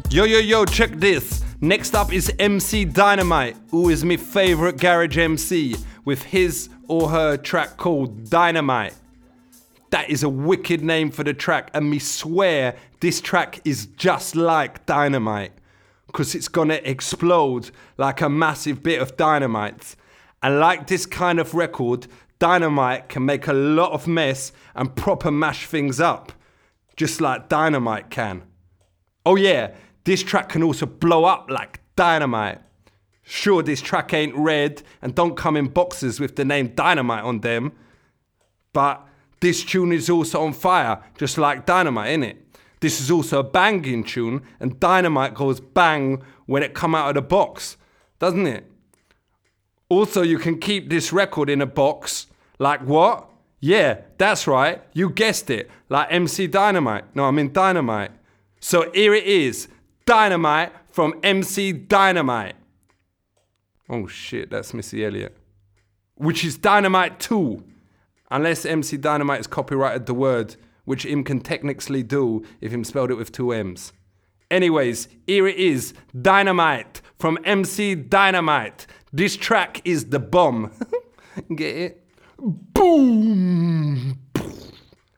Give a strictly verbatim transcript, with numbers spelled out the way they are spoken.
Yo, yo, yo, check this. Next up is M C Dynamite, who is my favorite garage M C, with his or her track called Dynamite. That is a wicked name for the track, and me swear this track is just like dynamite, because it's gonna explode like a massive bit of dynamite. And like this kind of record, Dynamite can make a lot of mess and proper mash things up, just like dynamite can. Oh yeah, this track can also blow up like dynamite. Sure, this track ain't red and don't come in boxes with the name Dynamite on them, but this tune is also on fire, just like Dynamite, innit? This is also a banging tune, and Dynamite goes bang when it come out of the box, doesn't it? Also, you can keep this record in a box, like what? Yeah, that's right, you guessed it, like M C Dynamite. No, I mean Dynamite. So here it is, Dynamite from M C Dynamite. Oh shit, that's Missy Elliott. Which is Dynamite two. Unless M C Dynamite has copyrighted the word, which him can technically do if him spelled it with two M's. Anyways, here it is, Dynamite from M C Dynamite. This track is the bomb. Get it? Boom!